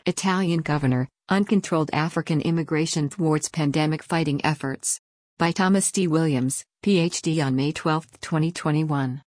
Italian governor, uncontrolled African immigration thwarts pandemic fighting efforts. By Thomas D. Williams, Ph.D. on May 12, 2021.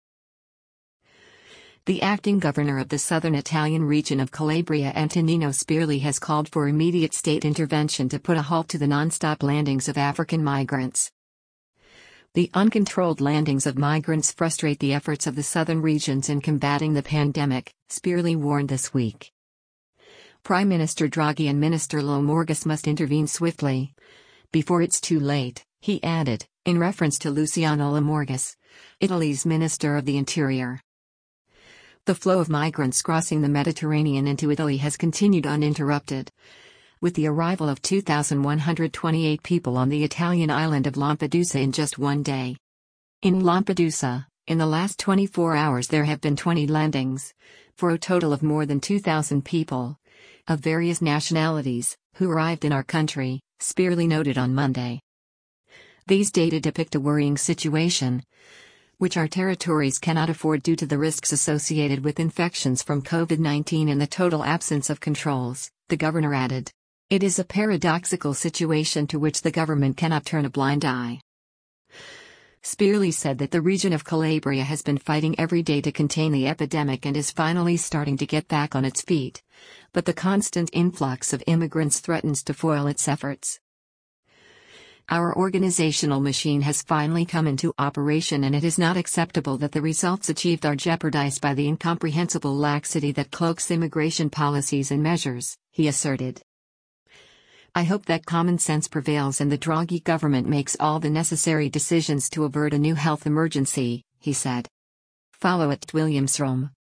The acting governor of the southern Italian region of Calabria, Antonino Spirli, has called for immediate state intervention to put a halt to the non-stop landings of African migrants. The uncontrolled landings of migrants frustrate the efforts of the southern regions in combating the pandemic, Spirli warned this week. Prime Minister Draghi and Minister Lamorgese must intervene swiftly before it's too late, he added, in reference to Luciano Lamorgese, Italy's Minister of the Interior. The flow of migrants crossing the Mediterranean into Italy has continued uninterrupted, with the arrival of 2,128 people on the Italian island of Lampedusa in just one day. In Lampedusa, in the last 24 hours there have been 20 landings, for a total of more than 2,000 people, of various nationalities, who arrived in our country, Spirli noted on Monday. These data depict a worrying situation, which our territories cannot afford due to the risks associated with infections from COVID-19 and the total absence of controls, the governor added. It is a paradoxical situation to which the government cannot turn a blind eye. Spirli said that the region of Calabria has been fighting every day to contain the epidemic and is finally starting to get back on its feet, but the constant influx of immigrants threatens to foil its efforts. Our organizational machine has finally come into operation, and it is not acceptable that the results achieved are jeopardized by the incomprehensible laxity that cloaks immigration policies and measures, he asserted. I hope that common sense prevails and the Draghi government makes all the necessary decisions to avert a new health emergency, he said. Follow @WilliamsRome.